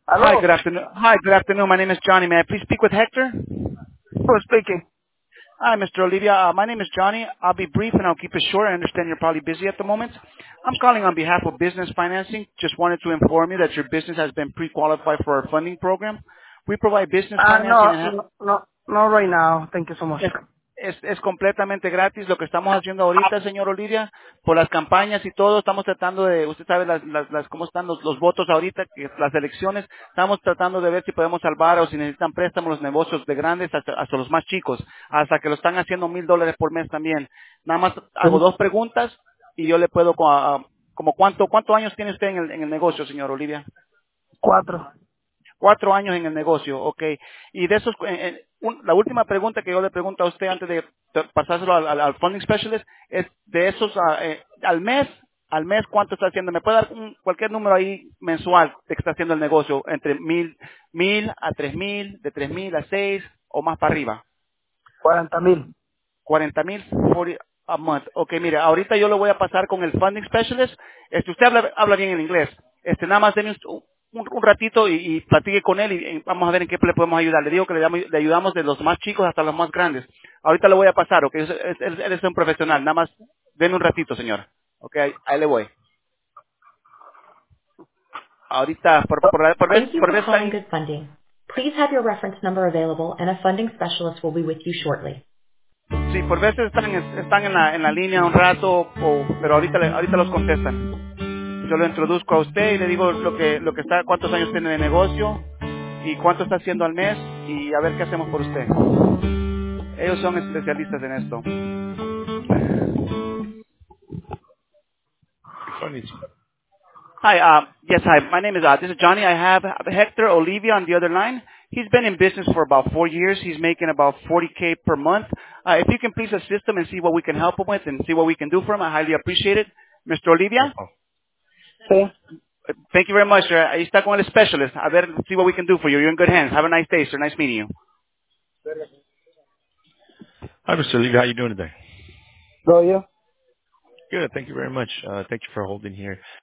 Hi, Hello. good afternoon. Hi, good afternoon. My name is Johnny. May I please speak with Hector? Who's speaking? Hi, Mr. Olivia. My name is Johnny. I'll be brief and I'll keep it short. I understand you're probably busy at the moment. I'm calling on behalf of Business Financing. Just wanted to inform you that your business has been pre-qualified for our funding program. We provide business financing No, and no, no, not right now. Thank you so much. es completamente gratis. Lo que estamos haciendo ahorita, señor Olivia, por las campañas y todo, estamos tratando de, usted sabe cómo están los votos ahorita, que las elecciones, estamos tratando de ver si podemos salvar o si necesitan préstamos los negocios de grandes hasta los más chicos, hasta que lo están haciendo $1,000 por mes también. Nada más hago Sí. dos preguntas y yo le puedo, como cuántos años tiene usted en el negocio, señor Olivia? 4. 4 años en el negocio, ok. Y de esos, la última pregunta que yo le pregunto a usted antes de pasárselo al funding specialist es de esos al mes, ¿cuánto está haciendo? ¿Me puede dar cualquier número ahí mensual de que está haciendo el negocio? Entre 1,000 a 3,000, de 3,000 a 6 o más para arriba. 40,000. 40,000 a month. Ok, mire, ahorita yo lo voy a pasar con el funding specialist. Usted habla bien en inglés. Nada más denme un ratito y platique con él y vamos a ver en qué le podemos ayudar. Le digo que le ayudamos de los más chicos hasta los más grandes. Ahorita lo voy a pasar, ok. Él es un profesional. Nada más denme un ratito, señor. Ok, ahí le voy. Ahorita, Thank you por for vez está calling en, Good Funding. Please have your reference number available and a funding specialist will be with you shortly. sí, por veces están en la línea un rato, pero ahorita los contestan. Yo lo introduzco a usted y le digo lo que está, cuántos años tiene de negocio y cuánto está haciendo al mes y a ver qué hacemos por usted. Ellos son especialistas en esto. Funny. Hi, yes, hi. My name is this is Johnny. I have Hector Olivia on the other line. He's been in business for about 4 years. He's making about 40K per month. If you can please assist him and see what we can help him with and see what we can do for him, I highly appreciate it. Mr. No Olivia, problem. Sí. thank you very much, sir. Ahí está con el specialist. A ver, see what we can do for you. You're in good hands. Have a nice day, sir. Nice meeting you. Hi, Mr. Levy. How you doing today? Go you. Good. Thank you very much. Thank you for holding here.